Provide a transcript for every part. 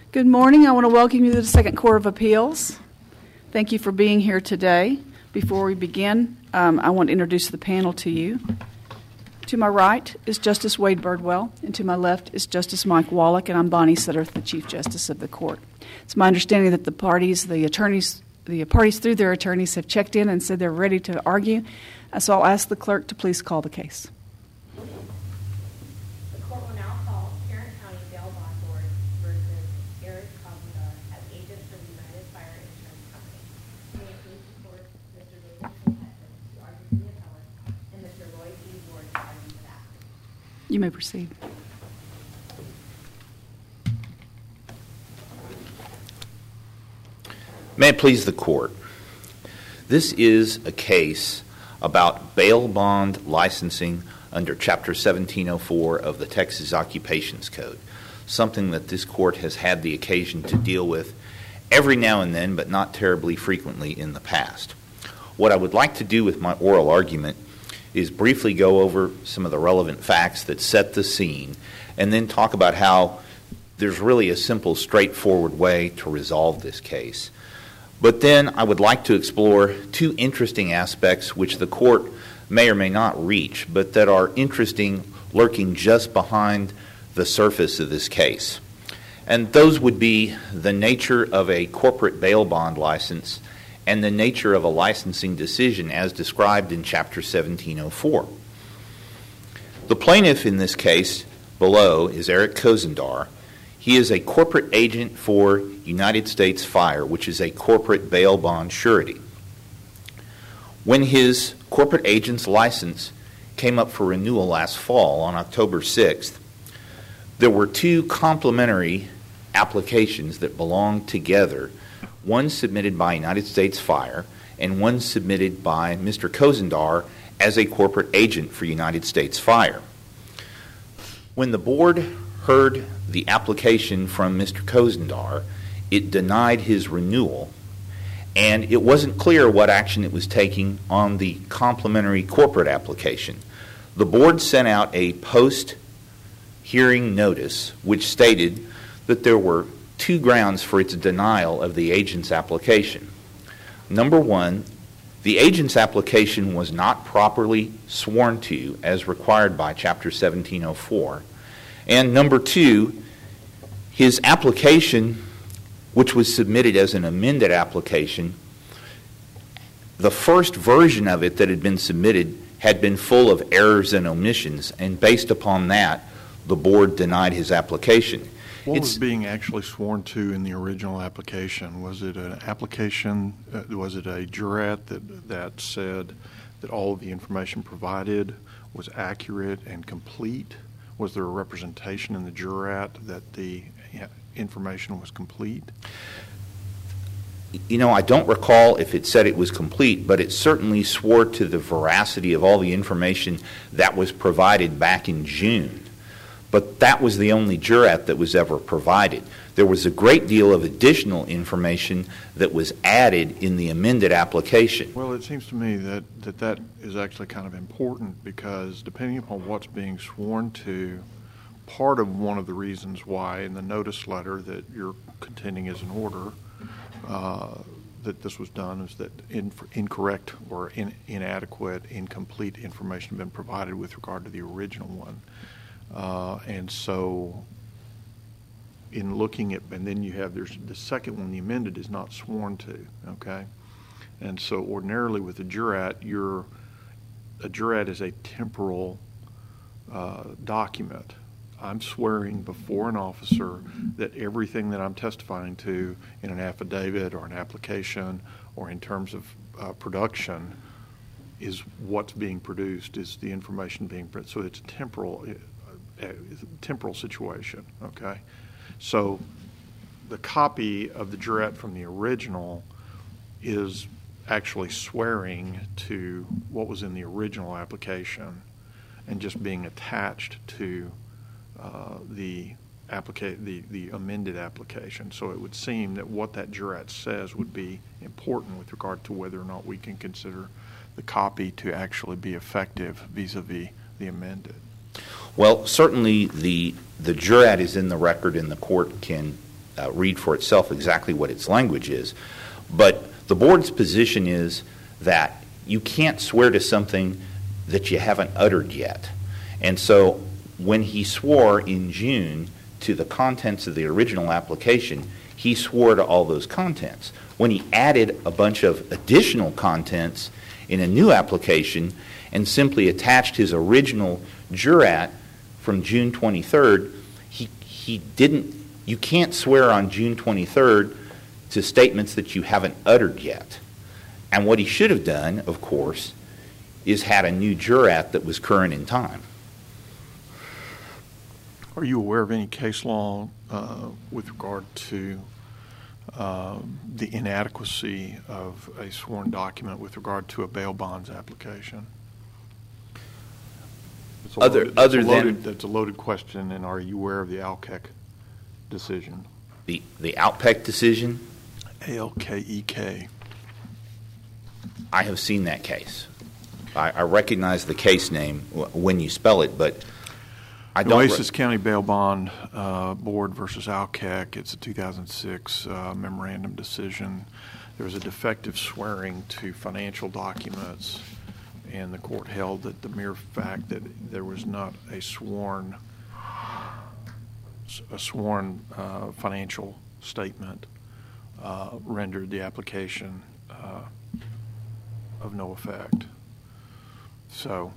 Good morning. I want to welcome you to the Second Court of Appeals. Thank you for being here today. Before we begin, I want to introduce the panel to you. To my right is Justice Wade Birdwell, and to my left is Justice Mike Wallach, and I'm Bonnie Sutterth, the Chief Justice of the Court. It's my understanding that the parties through their attorneys have checked in and said they're ready to argue, so I'll ask the clerk to please call the case. The court will now call Tarrant County Bail Bond Board versus Eric Kozendar as agent for the United Fire Insurance Company. May it please the court, Mr. David Hudson to argue for the appellant and Mr. Lloyd E. Ward to argue for that. You may proceed. May it please the court. This is a case about bail bond licensing under Chapter 1704 of the Texas Occupations Code, something that this court has had the occasion to deal with every now and then, but not terribly frequently in the past. What I would like to do with my oral argument is briefly go over some of the relevant facts that set the scene, and then talk about how there's really a simple, straightforward way to resolve this case. But then I would like to explore two interesting aspects which the court may or may not reach, but that are interesting, lurking just behind the surface of this case. And those would be the nature of a corporate bail bond license and the nature of a licensing decision as described in Chapter 1704. The plaintiff in this case below is Eric Kozendar. He is a corporate agent for United States Fire, which is a corporate bail bond surety. When his corporate agent's license came up for renewal last fall on October 6th, there were two complementary applications that belonged together, one submitted by United States Fire and one submitted by Mr. Kozendar as a corporate agent for United States Fire. When the board heard the application from Mr. Kozendar, it denied his renewal, and it wasn't clear what action it was taking on the complementary corporate application. The board sent out a post-hearing notice which stated that there were two grounds for its denial of the agent's application. Number one, the agent's application was not properly sworn to as required by Chapter 1704. And number two, his application, which was submitted as an amended application, the first version of it that had been submitted had been full of errors and omissions, and based upon that, the board denied his application. What was being actually sworn to in the original application? Was it an application, was it a jurat that said that all of the information provided was accurate and complete? Was there a representation in the jurat that the information was complete? You know, I don't recall if it said it was complete, but it certainly swore to the veracity of all the information that was provided back in June. But that was the only jurat that was ever provided. There was a great deal of additional information that was added in the amended application. Well, it seems to me that is actually kind of important, because depending upon what's being sworn to, part of one of the reasons why in the notice letter that you're contending is in order that this was done is that incorrect or inadequate, incomplete information had been provided with regard to the original one. And so in looking at, and then there's the second one, the amended, is not sworn to, okay? And so ordinarily with a jurat is a temporal document. I'm swearing before an officer that everything that I'm testifying to in an affidavit or an application or in terms of production is what's being produced, is the information being produced. So it's a temporal situation, okay? So the copy of the jurat from the original is actually swearing to what was in the original application and just being attached to the amended application. So it would seem that what that jurat says would be important with regard to whether or not we can consider the copy to actually be effective vis-a-vis the amended. Well, certainly the jurat is in the record and the court can read for itself exactly what its language is. But the board's position is that you can't swear to something that you haven't uttered yet. And so when he swore in June to the contents of the original application, he swore to all those contents. When he added a bunch of additional contents in a new application and simply attached his original jurat from June 23rd, he didn't. You can't swear on June 23rd to statements that you haven't uttered yet. And what he should have done, of course, is had a new jurat that was current in time. Are you aware of any case law with regard to the inadequacy of a sworn document with regard to a bail bonds application? That's a loaded question, and are you aware of the ALKEC decision? The ALKEC decision? ALKEK. I have seen that case. I recognize the case name when you spell it, but I don't. Oasis County Bail Bond Board versus ALKEC. It's a 2006 memorandum decision. There was a defective swearing to financial documents, and the court held that the mere fact that there was not a sworn financial statement rendered the application of no effect. So,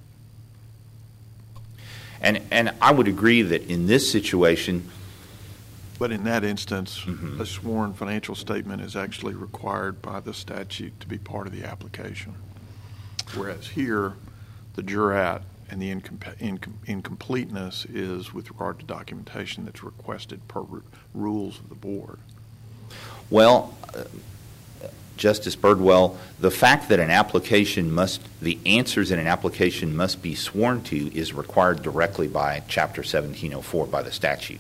and I would agree that in this situation, but in that instance, a sworn financial statement is actually required by the statute to be part of the application. Whereas here, the jurat and the incompleteness is with regard to documentation that's requested per rules of the board. Well, Justice Birdwell, the fact that the answers in an application must be sworn to is required directly by Chapter 1704 by the statute.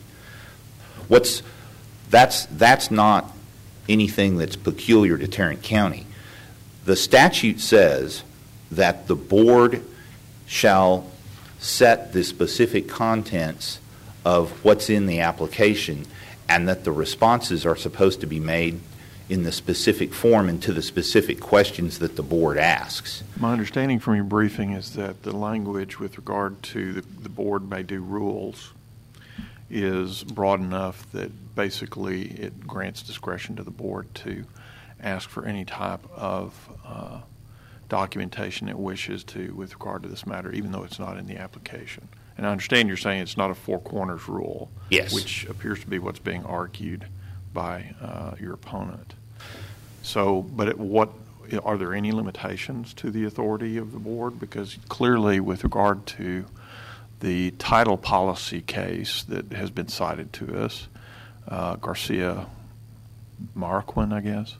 That's not anything that's peculiar to Tarrant County. The statute says that the board shall set the specific contents of what's in the application, and that the responses are supposed to be made in the specific form and to the specific questions that the board asks. My understanding from your briefing is that the language with regard to the board may do rules is broad enough that basically it grants discretion to the board to ask for any type of documentation it wishes to with regard to this matter, even though it's not in the application. And I understand you're saying it's not a four corners rule, yes, which appears to be what's being argued by your opponent. So, but are there any limitations to the authority of the board? Because clearly, with regard to the title policy case that has been cited to us, Garcia Marquin, I guess,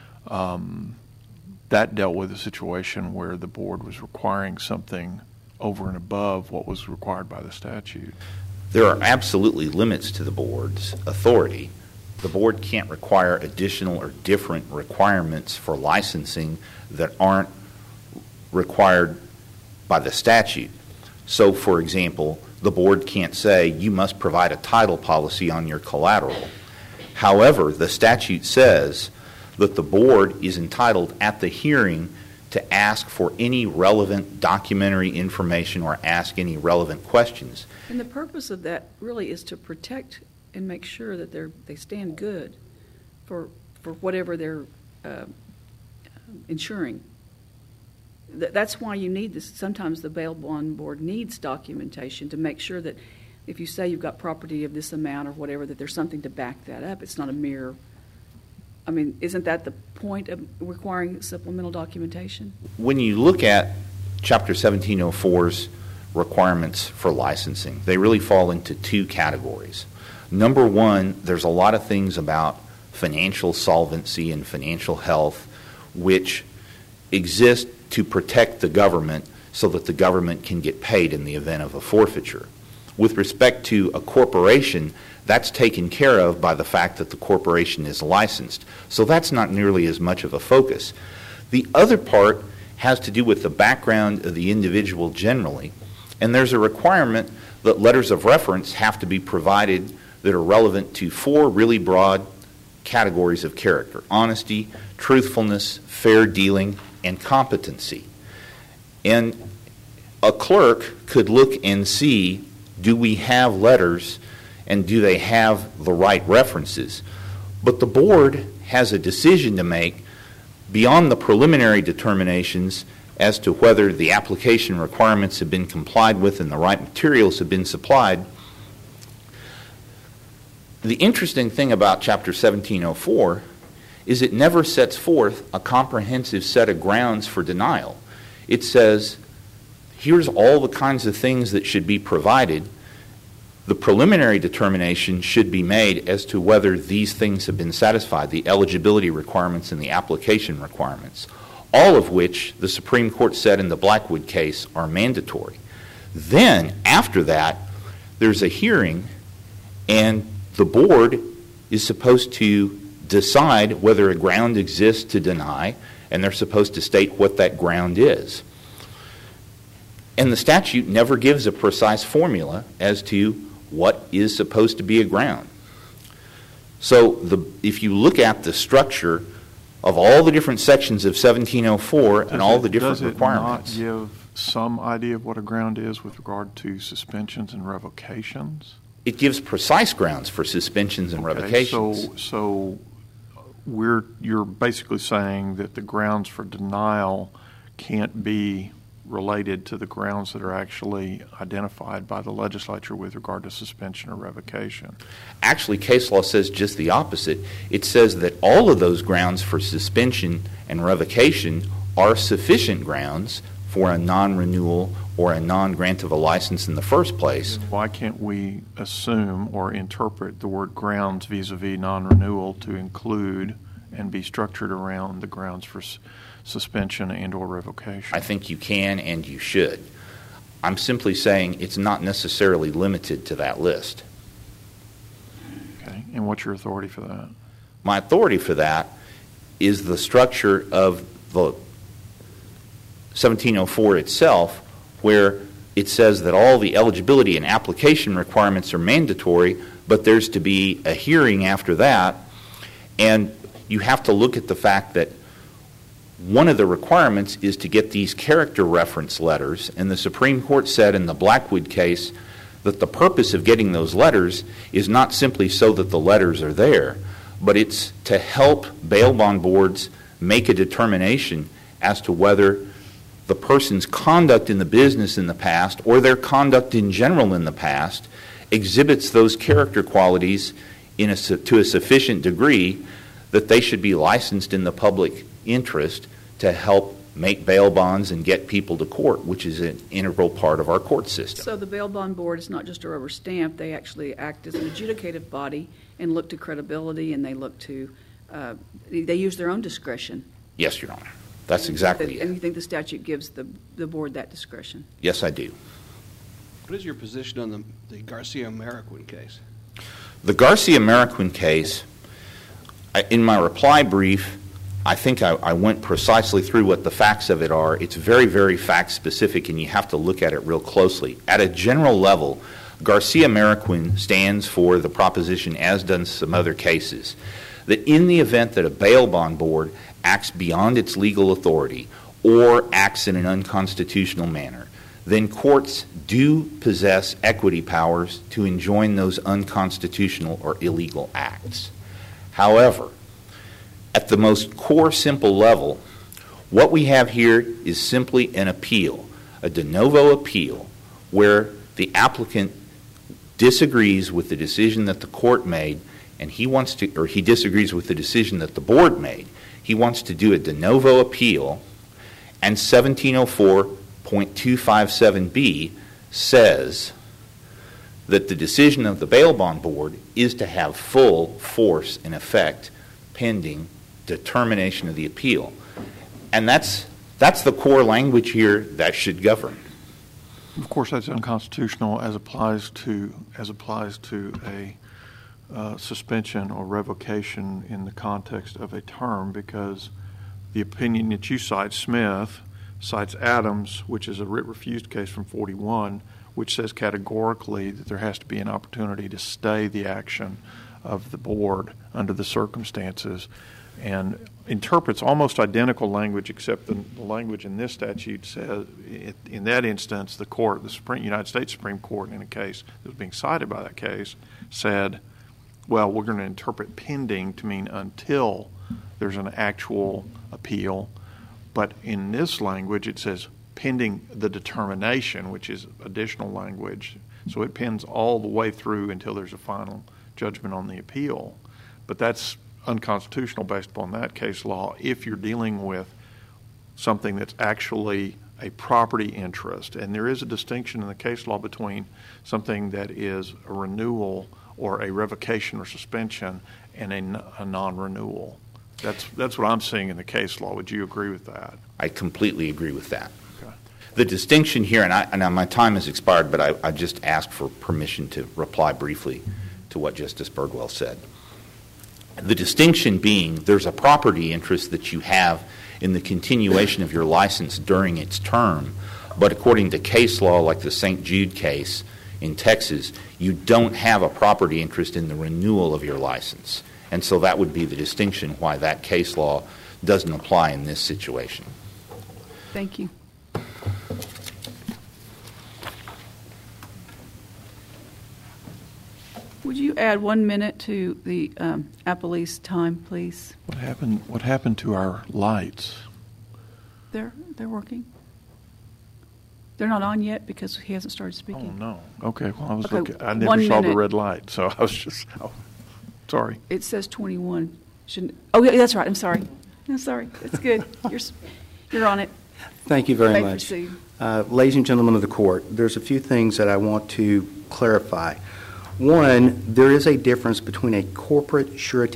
that dealt with a situation where the board was requiring something over and above what was required by the statute. There are absolutely limits to the board's authority. The board can't require additional or different requirements for licensing that aren't required by the statute. So, for example, the board can't say you must provide a title policy on your collateral. However, the statute says that the board is entitled at the hearing to ask for any relevant documentary information or ask any relevant questions. And the purpose of that really is to protect and make sure that they stand good for whatever they're insuring. That's why you need this. Sometimes the bail bond board needs documentation to make sure that if you say you've got property of this amount or whatever, that there's something to back that up. It's not a mere. I mean, isn't that the point of requiring supplemental documentation? When you look at Chapter 1704's requirements for licensing, they really fall into two categories. Number one, there's a lot of things about financial solvency and financial health which exist to protect the government so that the government can get paid in the event of a forfeiture. With respect to a corporation, that's taken care of by the fact that the corporation is licensed. So that's not nearly as much of a focus. The other part has to do with the background of the individual generally, and there's a requirement that letters of reference have to be provided that are relevant to 4 really broad categories of character: honesty, truthfulness, fair dealing, and competency. And a clerk could look and see, do we have letters and do they have the right references? But the board has a decision to make beyond the preliminary determinations as to whether the application requirements have been complied with and the right materials have been supplied. The interesting thing about Chapter 1704 is it never sets forth a comprehensive set of grounds for denial. It says, here's all the kinds of things that should be provided. The preliminary determination should be made as to whether these things have been satisfied, the eligibility requirements and the application requirements, all of which the Supreme Court said in the Blackwood case are mandatory. Then, after that, there's a hearing, and the board is supposed to decide whether a ground exists to deny, and they're supposed to state what that ground is. And the statute never gives a precise formula as to what is supposed to be a ground. So if you look at the structure of all the different sections of 1704 and all the different requirements. Does it not give some idea of what a ground is with regard to suspensions and revocations? It gives precise grounds for suspensions and revocations. So you're basically saying that the grounds for denial can't be related to the grounds that are actually identified by the legislature with regard to suspension or revocation. Actually, case law says just the opposite. It says that all of those grounds for suspension and revocation are sufficient grounds for a non-renewal or a non-grant of a license in the first place. Why can't we assume or interpret the word grounds vis-a-vis non-renewal to include and be structured around the grounds for suspension and or revocation? I think you can and you should. I'm simply saying it's not necessarily limited to that list. Okay, and what's your authority for that? My authority for that is the structure of the 1704 itself, where it says that all the eligibility and application requirements are mandatory, but there's to be a hearing after that, and you have to look at the fact that one of the requirements is to get these character reference letters, and the Supreme Court said in the Blackwood case that the purpose of getting those letters is not simply so that the letters are there, but it's to help bail bond boards make a determination as to whether the person's conduct in the business in the past or their conduct in general in the past exhibits those character qualities to a sufficient degree that they should be licensed in the public interest to help make bail bonds and get people to court, which is an integral part of our court system. So the bail bond board is not just a rubber stamp. They actually act as an adjudicative body and look to credibility, and they look to, they use their own discretion. Yes, Your Honor. That's exactly it. And you think the statute gives the board that discretion? Yes, I do. What is your position on the Garcia-Marroquin case? The Garcia-Marroquin case, in my reply brief, I think I went precisely through what the facts of it are. It's very, very fact-specific, and you have to look at it real closely. At a general level, Garcia-Marroquin stands for the proposition, as does some other cases, that in the event that a bail bond board acts beyond its legal authority or acts in an unconstitutional manner, then courts do possess equity powers to enjoin those unconstitutional or illegal acts. However, at the most core simple level, what we have here is simply an appeal, a de novo appeal, where the applicant disagrees with the decision that the court made, and he disagrees with the decision that the board made. He wants to do a de novo appeal, and 1704.257B says that the decision of the bail bond board is to have full force and effect pending determination of the appeal. And that's the core language here that should govern. Of course, that's unconstitutional as applies to a suspension or revocation in the context of a term, because the opinion that you cite, Smith, cites Adams, which is a writ refused case from 41, which says categorically that there has to be an opportunity to stay the action of the board under the circumstances, and interprets almost identical language, except the language in this statute says, in that instance, the court, the United States Supreme Court, in a case that was being cited by that case, said, well, we're going to interpret pending to mean until there's an actual appeal. But in this language, it says pending the determination, which is additional language. So it pins all the way through until there's a final judgment on the appeal. But that's unconstitutional based upon that case law if you're dealing with something that's actually a property interest. And there is a distinction in the case law between something that is a renewal or a revocation or suspension and a non-renewal. That's what I'm seeing in the case law. Would you agree with that? I completely agree with that. Okay. The distinction here, and my time has expired, but I just asked for permission to reply briefly to what Justice Birdwell said. The distinction being there's a property interest that you have in the continuation of your license during its term, but according to case law like the St. Jude case in Texas, you don't have a property interest in the renewal of your license. And so that would be the distinction why that case law doesn't apply in this situation. Thank you. Would you add 1 minute to the appellee's time, please? What happened to our lights? They're working. They're not on yet because he hasn't started speaking. Oh, no. Okay, well, I was Okay, looking. I 1 never saw the minute. red light, so I was just, sorry. It says 21. Shouldn't? Oh, yeah, that's right. I'm sorry. It's good. You're on it. Thank you very May much. proceed. Ladies and gentlemen of the court, there's a few things that I want to clarify. One, there is a difference between a corporate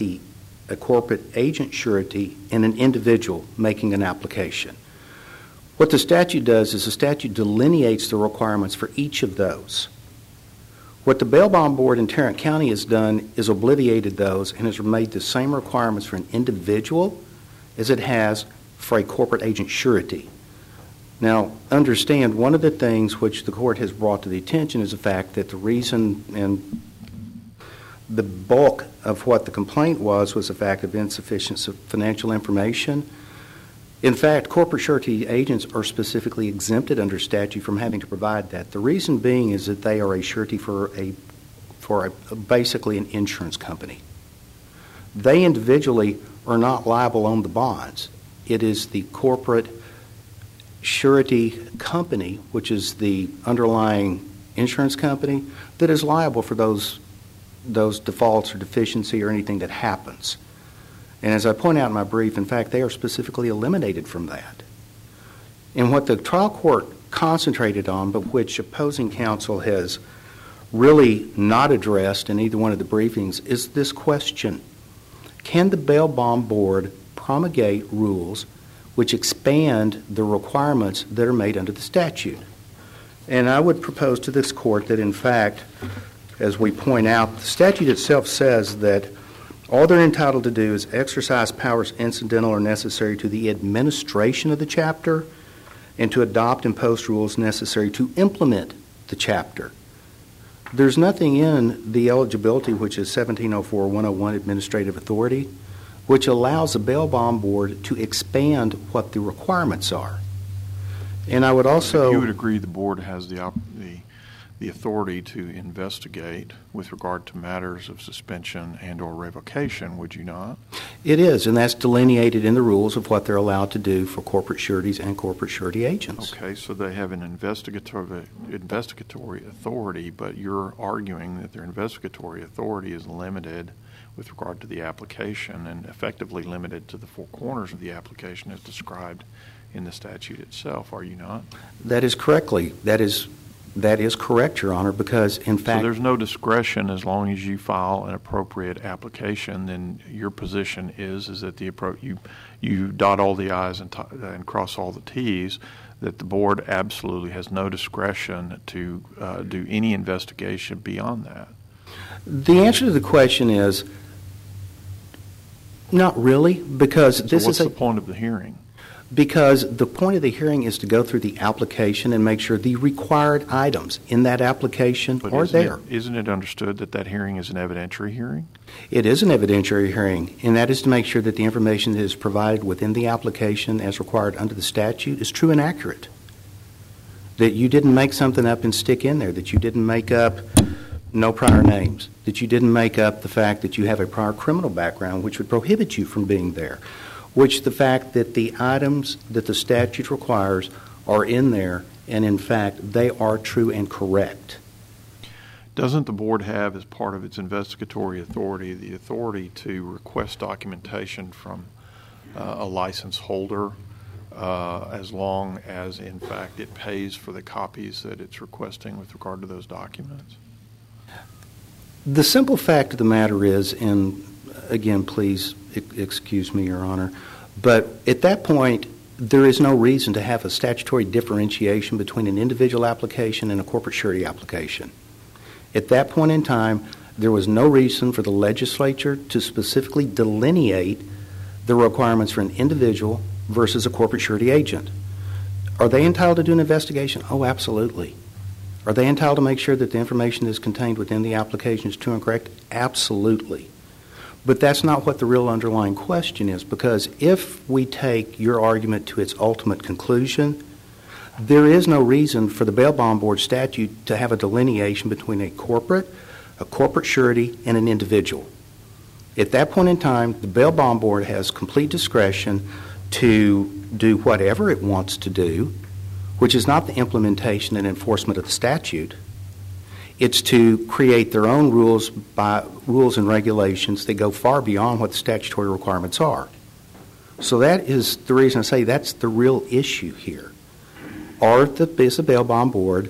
agent surety, and an individual making an application. What the statute does is the statute delineates the requirements for each of those. What the Bail Bond Board in Tarrant County has done is obliterated those and has made the same requirements for an individual as it has for a corporate agent surety. Now, understand, one of the things which the court has brought to the attention is the fact that the reason and the bulk of what the complaint was the fact of insufficient financial information. In fact, corporate surety agents are specifically exempted under statute from having to provide that. The reason being is that they are a surety for basically an insurance company. They individually are not liable on the bonds. It is the corporate surety company, which is the underlying insurance company, that is liable for those defaults or deficiency or anything that happens. And as I point out in my brief, in fact, they are specifically eliminated from that. And what the trial court concentrated on, but which opposing counsel has really not addressed in either one of the briefings, is this question: can the Bail Bond Board promulgate rules which expand the requirements that are made under the statute? And I would propose to this court that, in fact, as we point out, the statute itself says that all they're entitled to do is exercise powers incidental or necessary to the administration of the chapter and to adopt and post rules necessary to implement the chapter. There's nothing in the eligibility, which is 1704-101 administrative authority, which allows the Bail Bond Board to expand what the requirements are. And I would also... You would agree the board has the authority to investigate with regard to matters of suspension and or revocation, would you not? It is, and that's delineated in the rules of what they're allowed to do for corporate sureties and corporate surety agents. Okay, so they have an investigatory authority, but you're arguing that their investigatory authority is limited with regard to the application and effectively limited to the four corners of the application as described in the statute itself, are you not? That is correct, Your Honor, because in fact... So there's no discretion as long as you file an appropriate application, then your position is that you dot all the I's and cross all the T's, that the board absolutely has no discretion to do any investigation beyond that. The answer to the question is not really, because this is what's the point of the hearing? Because the point of the hearing is to go through the application and make sure the required items in that application But are there. Isn't it understood that that hearing is an evidentiary hearing? It is an evidentiary hearing, and that is to make sure that the information that is provided within the application as required under the statute is true and accurate. That you didn't make something up and stick in there, that you didn't make up no prior names, that you didn't make up the fact that you have a prior criminal background which would prohibit you from being there, which the fact that the items that the statute requires are in there, and in fact they are true and correct. Doesn't the board have, as part of its investigatory authority, the authority to request documentation from a license holder as long as, in fact, it pays for the copies that it's requesting with regard to those documents? The simple fact of the matter is, and again, please excuse me, Your Honor, but at that point, there is no reason to have a statutory differentiation between an individual application and a corporate surety application. At that point in time, there was no reason for the legislature to specifically delineate the requirements for an individual versus a corporate surety agent. Are they entitled to do an investigation? Oh, absolutely. Are they entitled to make sure that the information that is contained within the application is true and correct? Absolutely. But that's not what the real underlying question is, because if we take your argument to its ultimate conclusion, there is no reason for the Bail Bond Board statute to have a delineation between a corporate surety, and an individual. At that point in time, the Bail Bond Board has complete discretion to do whatever it wants to do, which is not the implementation and enforcement of the statute. It's to create their own rules and regulations that go far beyond what the statutory requirements are. So that is the reason I say that's the real issue here. Is the Bail Bond Board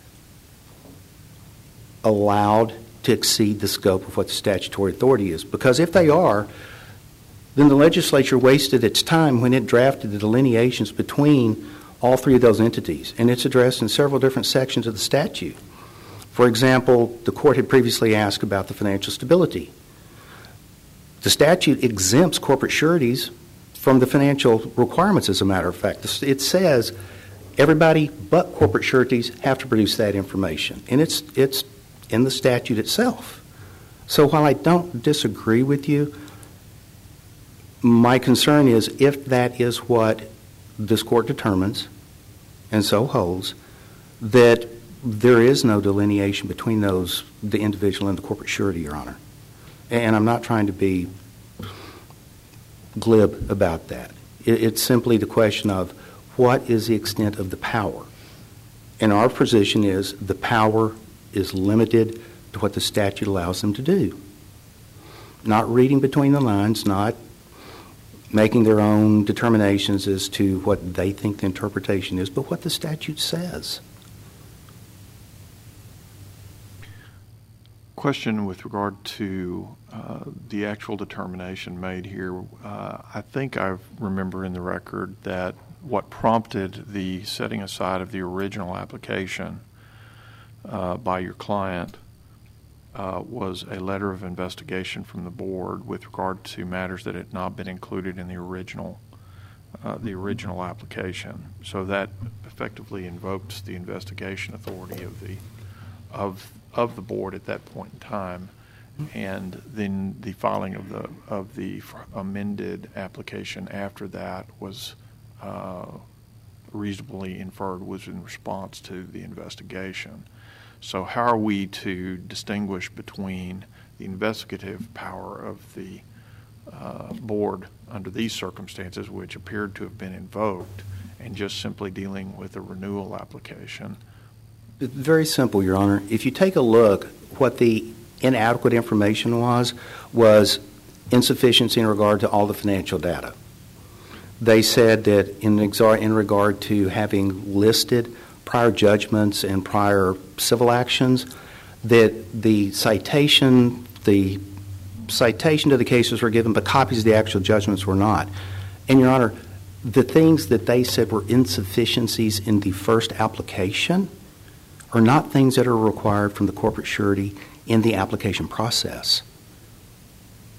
allowed to exceed the scope of what the statutory authority is? Because if they are, then the legislature wasted its time when it drafted the delineations between all three of those entities, and it's addressed in several different sections of the statute. For example, the court had previously asked about the financial stability. The statute exempts corporate sureties from the financial requirements, as a matter of fact. It says everybody but corporate sureties have to produce that information, and it's in the statute itself. So while I don't disagree with you, my concern is if that is what this court determines, and so holds, that there is no delineation between those, the individual and the corporate surety, Your Honor. And I'm not trying to be glib about that. It's simply the question of what is the extent of the power. And our position is the power is limited to what the statute allows them to do. Not reading between the lines, not making their own determinations as to what they think the interpretation is, but what the statute says. Question with regard to the actual determination made here. I think I remember in the record that what prompted the setting aside of the original application by your client was a letter of investigation from the board with regard to matters that had not been included in the original application. So that effectively invokes the investigation authority of the board at that point in time, and then the filing of the amended application after that was reasonably inferred was in response to the investigation. So how are we to distinguish between the investigative power of the board under these circumstances, which appeared to have been invoked, and just simply dealing with a renewal application? Very simple, Your Honor. If you take a look, what the inadequate information was insufficiency in regard to all the financial data. They said that in regard to having listed prior judgments and prior civil actions, that the citation to the cases were given, but copies of the actual judgments were not. And, Your Honor, the things that they said were insufficiencies in the first application are not things that are required from the corporate surety in the application process.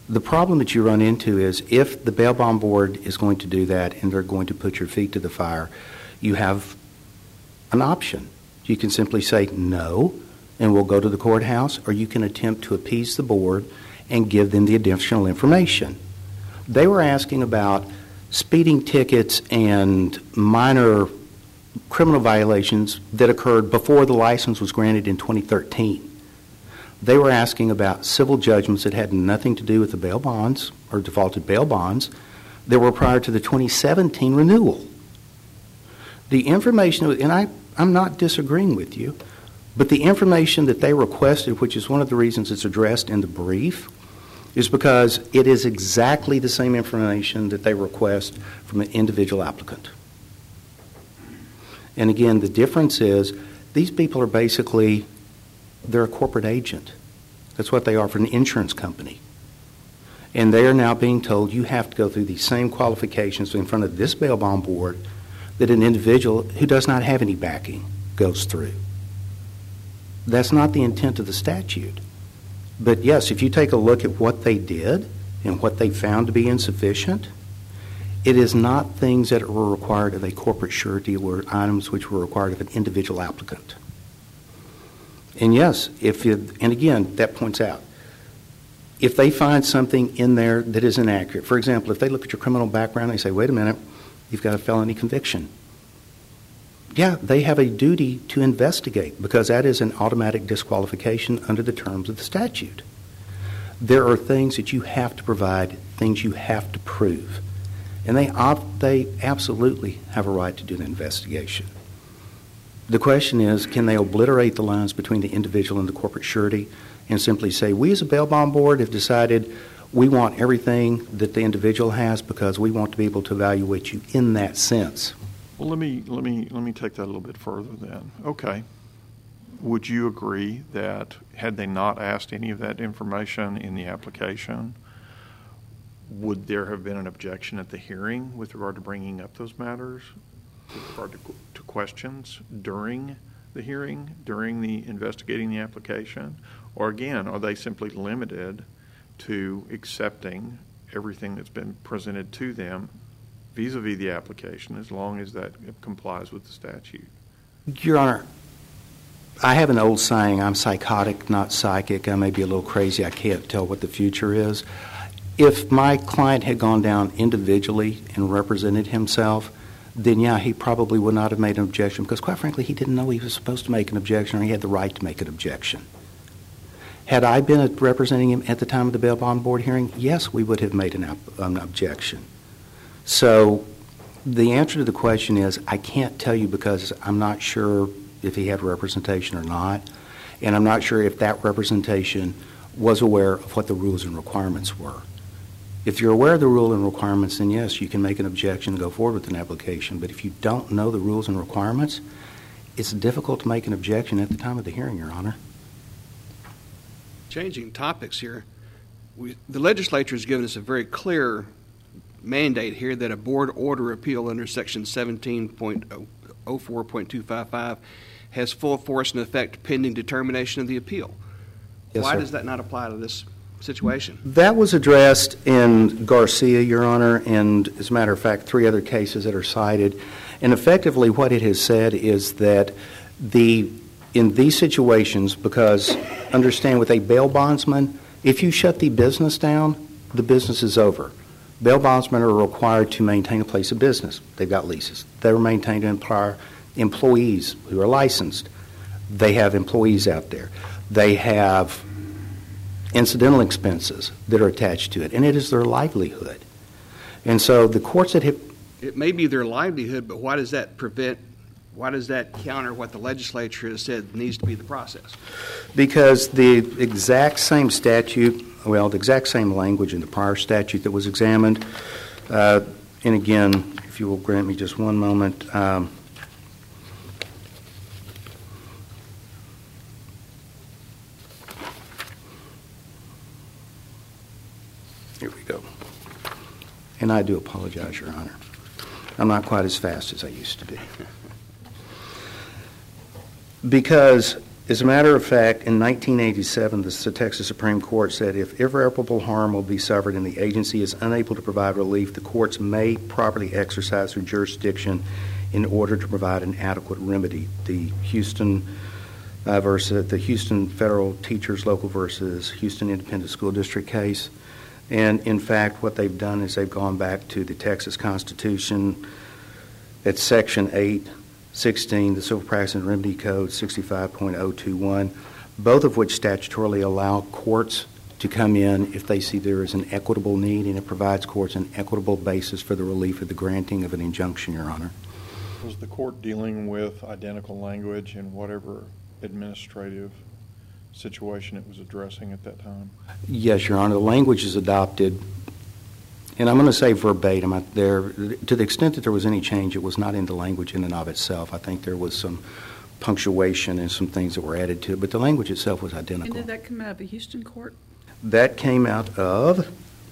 The problem that you run into is if the bail bond board is going to do that and they're going to put your feet to the fire, you have an option. You can simply say no, and we'll go to the courthouse, or you can attempt to appease the board and give them the additional information. They were asking about speeding tickets and minor criminal violations that occurred before the license was granted in 2013. They were asking about civil judgments that had nothing to do with the bail bonds or defaulted bail bonds that were prior to the 2017 renewal. The information, and I'm not disagreeing with you, but the information that they requested, which is one of the reasons it's addressed in the brief, is because it is exactly the same information that they request from an individual applicant. And again, the difference is these people are basically, they're a corporate agent. That's what they are for an insurance company. And they are now being told you have to go through these same qualifications in front of this bail bond board that an individual who does not have any backing goes through. That's not the intent of the statute. But yes, if you take a look at what they did and what they found to be insufficient, it is not things that were required of a corporate surety or items which were required of an individual applicant. And yes, and again, that points out, if they find something in there that is inaccurate, for example, if they look at your criminal background and they say, wait a minute, you've got a felony conviction. Yeah, they have a duty to investigate because that is an automatic disqualification under the terms of the statute. There are things that you have to provide, things you have to prove. And they absolutely have a right to do an investigation. The question is, can they obliterate the lines between the individual and the corporate surety and simply say, we as a bail bond board have decided we want everything that the individual has because we want to be able to evaluate you in that sense? Well, let me take that a little bit further then. Okay. Would you agree that had they not asked any of that information in the application, would there have been an objection at the hearing with regard to bringing up those matters, with regard to questions during the hearing, during the investigating the application? Or again, are they simply limited to accepting everything that's been presented to them vis-a-vis the application as long as that complies with the statute? Your Honor, I have an old saying, I'm psychotic, not psychic. I may be a little crazy. I can't tell what the future is. If my client had gone down individually and represented himself, then yeah, he probably would not have made an objection because quite frankly, he didn't know he was supposed to make an objection or he had the right to make an objection. Had I been representing him at the time of the bail bond board hearing, yes, we would have made an objection. So the answer to the question is I can't tell you because I'm not sure if he had representation or not, and I'm not sure if that representation was aware of what the rules and requirements were. If you're aware of the rule and requirements, then yes, you can make an objection and go forward with an application. But if you don't know the rules and requirements, it's difficult to make an objection at the time of the hearing, Your Honor. Changing topics here, the legislature has given us a very clear mandate here that a board order appeal under Section 17.04.255 has full force and effect pending determination of the appeal. Yes, Why sir. does that not apply to this situation? That was addressed in Garcia, Your Honor, and as a matter of fact, 3 other cases that are cited. And effectively what it has said is that in these situations, because understand with a bail bondsman, if you shut the business down, the business is over. Bail bondsmen are required to maintain a place of business. They've got leases. They're maintained to employ employees who are licensed. They have employees out there. They have incidental expenses that are attached to it, and it is their livelihood. And so the courts that have... It may be their livelihood, but why does that counter what the legislature has said needs to be the process? Because the exact same statute, the exact same language in the prior statute that was examined, and again, if you will grant me just one moment, here we go. And I do apologize, Your Honor. I'm not quite as fast as I used to be. Because As a matter of fact, in 1987, the Texas Supreme Court said if irreparable harm will be suffered and the agency is unable to provide relief, the courts may properly exercise their jurisdiction in order to provide an adequate remedy. The Houston Federal Teachers Local versus Houston Independent School District case. And in fact, what they've done is they've gone back to the Texas Constitution at Section 816, the Civil Practice and Remedy Code 65.021, both of which statutorily allow courts to come in if they see there is an equitable need, and it provides courts an equitable basis for the relief of the granting of an injunction, Your Honor. Was the court dealing with identical language in whatever administrative situation it was addressing at that time? Yes, Your Honor. The language is adopted, and I'm going to say verbatim. To the extent that there was any change, it was not in the language in and of itself. I think there was some punctuation and some things that were added to it, but the language itself was identical. And did that come out of the Houston court? That came out of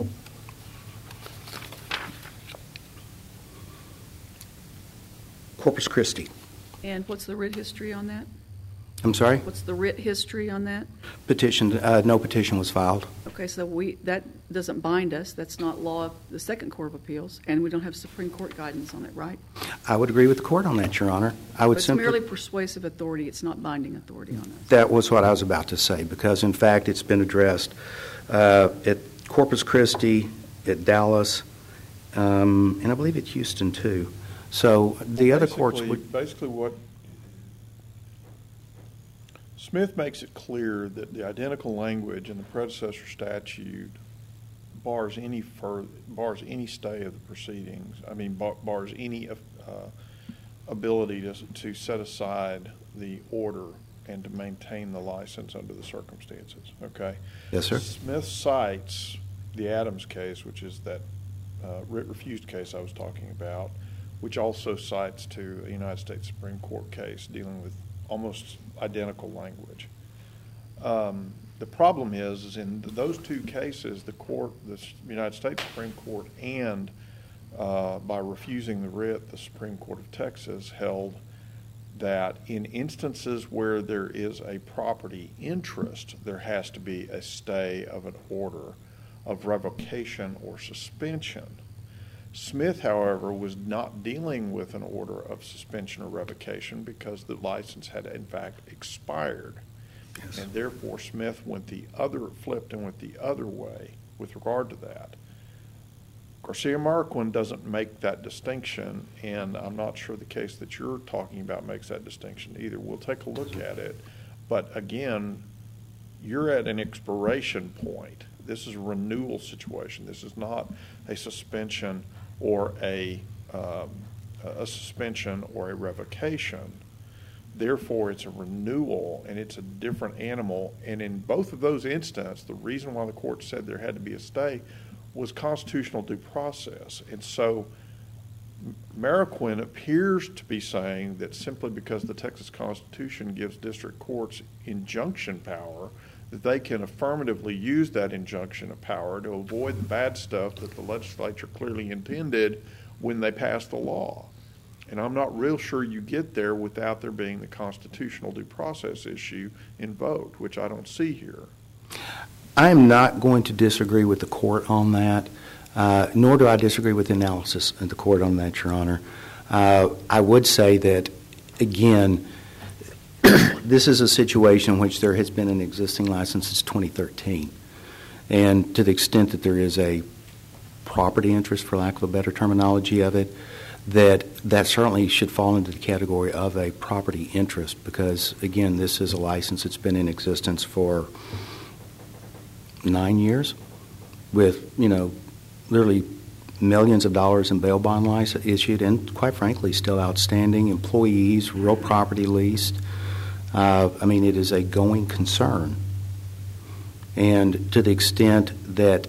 Corpus Christi. And what's the writ history on that? I'm sorry? What's the writ history on that? No petition was filed. Okay, so that doesn't bind us. That's not law of the Second Court of Appeals, and we don't have Supreme Court guidance on it, right? I would agree with the court on that, Your Honor. It's merely persuasive authority. It's not binding authority on us. That was what I was about to say, because in fact it's been addressed at Corpus Christi, at Dallas, and I believe at Houston too. So the other courts would... Basically what Smith makes it clear that the identical language in the predecessor statute bars any stay of the proceedings. I mean, bars any ability to set aside the order and to maintain the license under the circumstances. Okay. Yes, sir. Smith cites the Adams case, which is that writ refused case I was talking about, which also cites to a United States Supreme Court case dealing with almost identical language. The problem is in those two cases, the United States Supreme Court and by refusing the writ, the Supreme Court of Texas held that in instances where there is a property interest, there has to be a stay of an order of revocation or suspension. Smith, however, was not dealing with an order of suspension or revocation because the license had in fact expired. Yes. And therefore Smith flipped and went the other way with regard to that. Garcia-Marroquin doesn't make that distinction, and I'm not sure the case that you're talking about makes that distinction either. We'll take a look at it. But again, you're at an expiration point. This is a renewal situation. This is not a suspension or a suspension or a revocation. Therefore, it's a renewal, and it's a different animal. And in both of those instances, the reason why the court said there had to be a stay was constitutional due process. And so Marroquin appears to be saying that simply because the Texas Constitution gives district courts injunction power, that they can affirmatively use that injunction of power to avoid the bad stuff that the legislature clearly intended when they passed the law. And I'm not real sure you get there without there being the constitutional due process issue invoked, which I don't see here. I am not going to disagree with the court on that, nor do I disagree with the analysis of the court on that, Your Honor. I would say that, again, this is a situation in which there has been an existing license since 2013. And to the extent that there is a property interest, for lack of a better terminology of it, that certainly should fall into the category of a property interest because, again, this is a license that's been in existence for 9 years with, literally millions of dollars in bail bond license issued and, quite frankly, still outstanding, employees, real property leased. It is a going concern. And to the extent that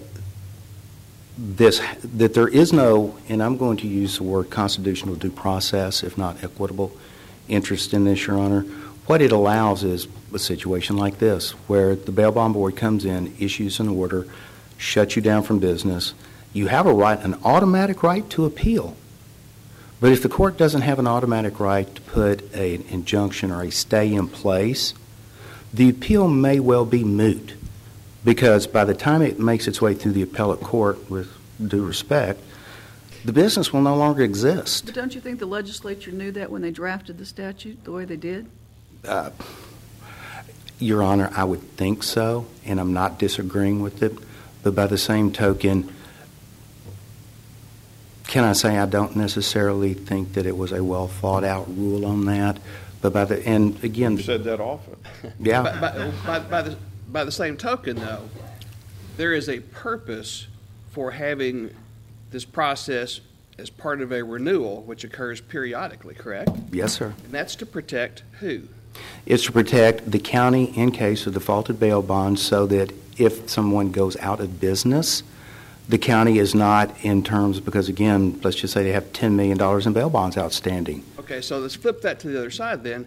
there is no, and I'm going to use the word constitutional due process, if not equitable, interest in this, Your Honor, what it allows is a situation like this, where the bail bond board comes in, issues an order, shuts you down from business. You have an automatic right to appeal. But if the court doesn't have an automatic right to put an injunction or a stay in place, the appeal may well be moot, because by the time it makes its way through the appellate court, with due respect, the business will no longer exist. But don't you think the legislature knew that when they drafted the statute the way they did? Your Honor, I would think so, and I'm not disagreeing with it. But by the same token, can I say I don't necessarily think that it was a well thought out rule on that? But and again, You've said that often. Yeah. By the same token, though, there is a purpose for having this process as part of a renewal, which occurs periodically, correct? Yes, sir. And that's to protect who? It's to protect the county in case of defaulted bail bonds, so that if someone goes out of business, the county is not in terms, because again, let's just say they have $10 million in bail bonds outstanding. Okay, so let's flip that to the other side then.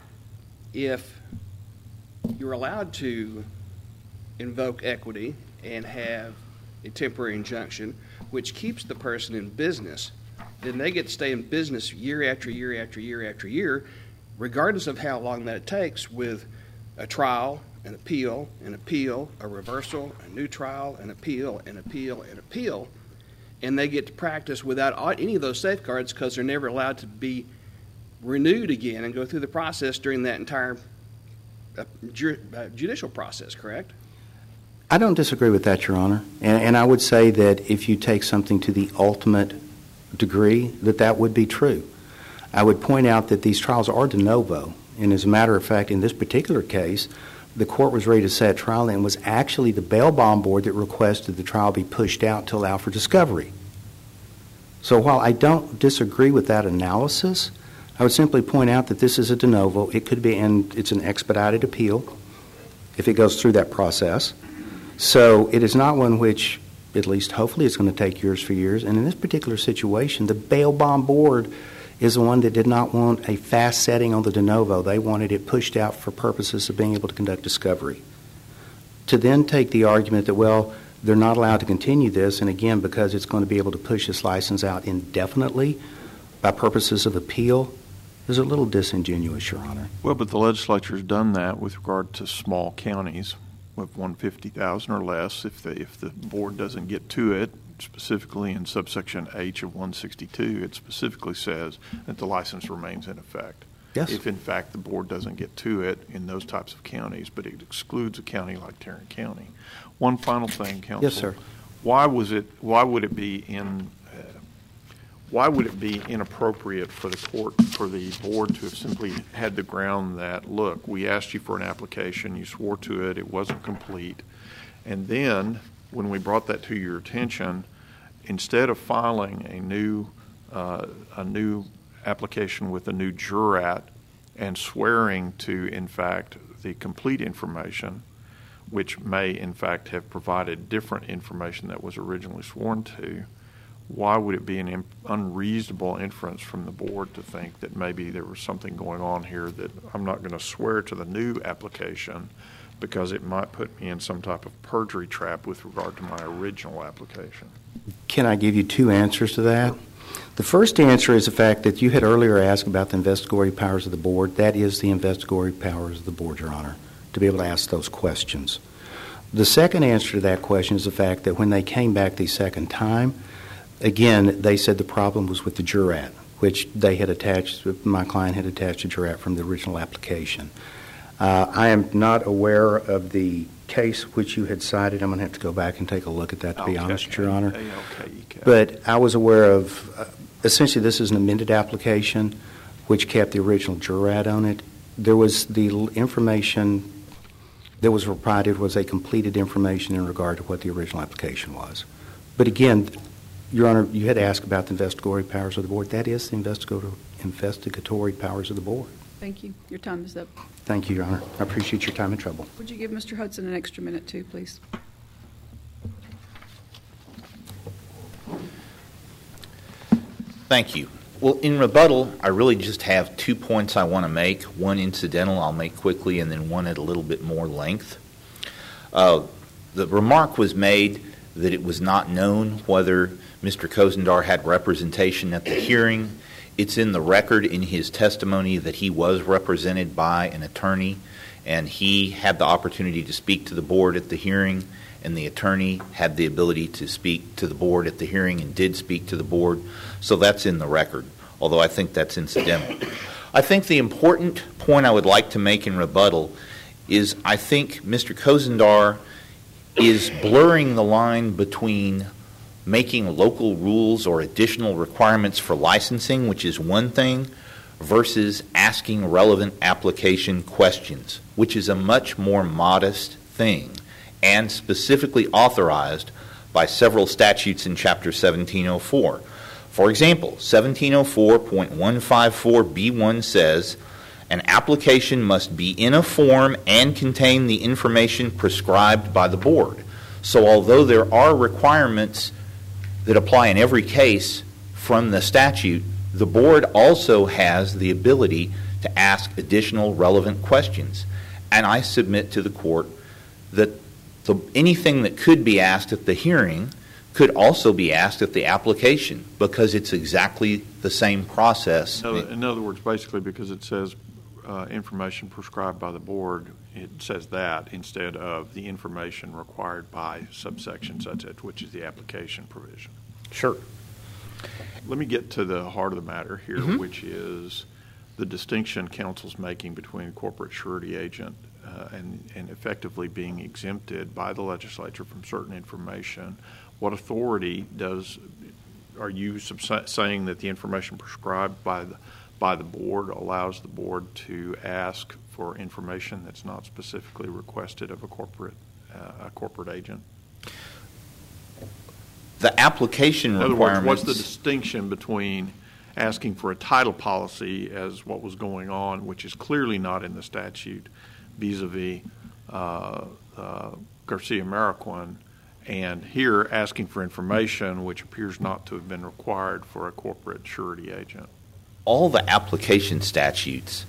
If you're allowed to invoke equity and have a temporary injunction, which keeps the person in business, then they get to stay in business year after year after year after year, regardless of how long that takes, with a trial, an appeal, a reversal, a new trial, an appeal, an appeal, an appeal. And they get to practice without any of those safeguards, because they're never allowed to be renewed again and go through the process during that entire judicial process, correct? I don't disagree with that, Your Honor. And I would say that if you take something to the ultimate degree, that would be true. I would point out that these trials are de novo. And as a matter of fact, in this particular case, the court was ready to set trial, and it was actually the bail bond board that requested the trial be pushed out to allow for discovery. So while I don't disagree with that analysis, I would simply point out that this is a de novo. It could be, and it's an expedited appeal if it goes through that process. So it is not one which, at least hopefully, it's going to take years for years. And in this particular situation, the bail bond board is the one that did not want a fast setting on the de novo. They wanted it pushed out for purposes of being able to conduct discovery. To then take the argument that, well, they're not allowed to continue this, and again, because it's going to be able to push this license out indefinitely by purposes of appeal, is a little disingenuous, Your Honor. Well, but the legislature has done that with regard to small counties with 150,000 or less. If the board doesn't get to it, specifically in subsection H of 162, it specifically says that the license remains in effect. Yes. If in fact the board doesn't get to it in those types of counties, but it excludes a county like Tarrant County. One final thing, Counsel. Yes, sir. Why would it be inappropriate for the board to have simply had the ground that, look, we asked you for an application, you swore to it, it wasn't complete, and then when we brought that to your attention, instead of filing a new application with a new jurat and swearing to, in fact, the complete information, which may, in fact, have provided different information that was originally sworn to, why would it be an unreasonable inference from the board to think that maybe there was something going on here that I'm not going to swear to the new application because it might put me in some type of perjury trap with regard to my original application? Can I give you two answers to that? The first answer is the fact that you had earlier asked about the investigatory powers of the board. That is the investigatory powers of the board, Your Honor, to be able to ask those questions. The second answer to that question is the fact that when they came back the second time, again, they said the problem was with the jurat, which they had attached, my client had attached a jurat from the original application. I am not aware of the case which you had cited. I'm going to have to go back and take a look at that, to be honest, Your Honor. But I was aware of, essentially this is an amended application which kept the original jurat on it. There was the information that was provided was a completed information in regard to what the original application was. But again, Your Honor, you had asked about the investigatory powers of the board. That is the investigatory powers of the board. Thank you. Your time is up. Thank you, Your Honor. I appreciate your time and trouble. Would you give Mr. Hudson an extra minute, too, please? Thank you. Well, in rebuttal, I really just have 2 points I want to make. One incidental I'll make quickly, and then one at a little bit more length. The remark was made that it was not known whether Mr. Kosendar had representation at the hearing. It's in the record in his testimony that he was represented by an attorney, and he had the opportunity to speak to the board at the hearing, and the attorney had the ability to speak to the board at the hearing and did speak to the board. So that's in the record, although I think that's incidental. I think the important point I would like to make in rebuttal is I think Mr. Kosendar is blurring the line between making local rules or additional requirements for licensing, which is one thing, versus asking relevant application questions, which is a much more modest thing and specifically authorized by several statutes in Chapter 1704. For example, 1704.154B1 says, an application must be in a form and contain the information prescribed by the board. So although there are requirements that apply in every case from the statute, the board also has the ability to ask additional relevant questions. And I submit to the court that anything that could be asked at the hearing could also be asked at the application, because it's exactly the same process. In other words, basically because it says information prescribed by the board, it says that instead of the information required by subsection such as, which is the application provision. Sure. Let me get to the heart of the matter here, which is the distinction counsel's making between corporate surety agent and effectively being exempted by the legislature from certain information. What authority are you saying that the information prescribed by the board allows the board to ask for information that's not specifically requested of a corporate agent? The application requirements. In other words, what's the distinction between asking for a title policy as what was going on, which is clearly not in the statute, vis-a-vis Garcia-Marroquin, and here asking for information which appears not to have been required for a corporate surety agent? All the application statutes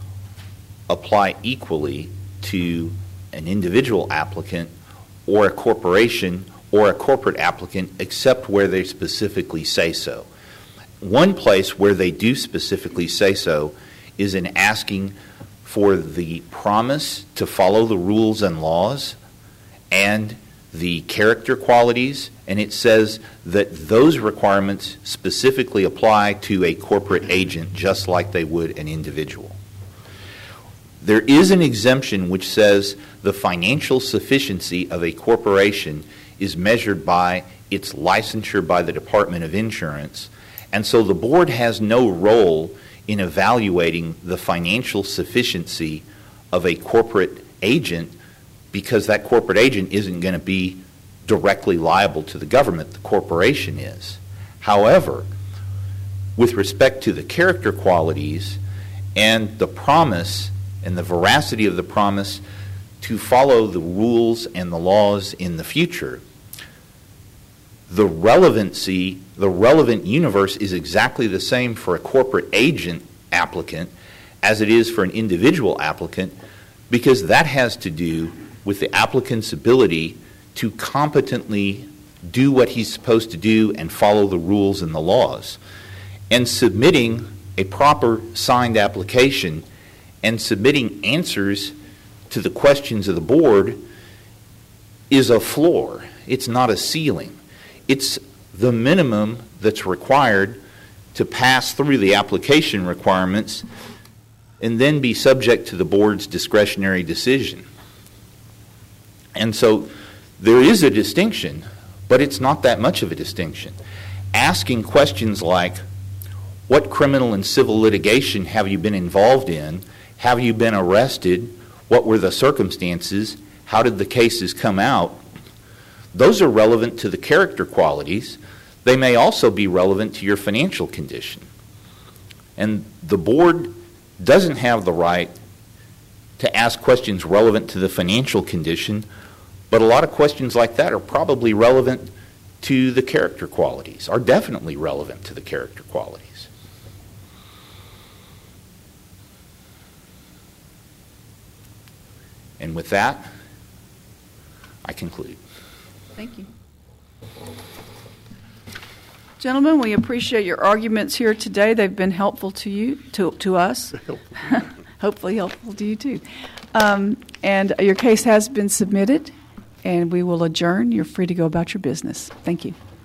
apply equally to an individual applicant or a corporation or a corporate applicant, except where they specifically say so. One place where they do specifically say so is in asking for the promise to follow the rules and laws and the character qualities, and it says that those requirements specifically apply to a corporate agent just like they would an individual. There is an exemption which says the financial sufficiency of a corporation is measured by its licensure by the Department of Insurance, and so the board has no role in evaluating the financial sufficiency of a corporate agent, because that corporate agent isn't going to be directly liable to the government. The corporation is. However, with respect to the character qualities and the promise and the veracity of the promise to follow the rules and the laws in the future, the relevant universe is exactly the same for a corporate agent applicant as it is for an individual applicant, because that has to do with the applicant's ability to competently do what he's supposed to do and follow the rules and the laws. And submitting a proper signed application and submitting answers to the questions of the board is a floor. It's not a ceiling. It's the minimum that's required to pass through the application requirements and then be subject to the board's discretionary decision. And so there is a distinction, but it's not that much of a distinction. Asking questions like, what criminal and civil litigation have you been involved in? Have you been arrested? What were the circumstances? How did the cases come out? Those are relevant to the character qualities. They may also be relevant to your financial condition. And the board doesn't have the right to ask questions relevant to the financial condition, but a lot of questions like that are probably relevant to the character qualities, are definitely relevant to the character qualities. And with that, I conclude. Thank you. Gentlemen, we appreciate your arguments here today. They've been helpful to you, to us. Hopefully helpful to you too. And your case has been submitted, and we will adjourn. You're free to go about your business. Thank you.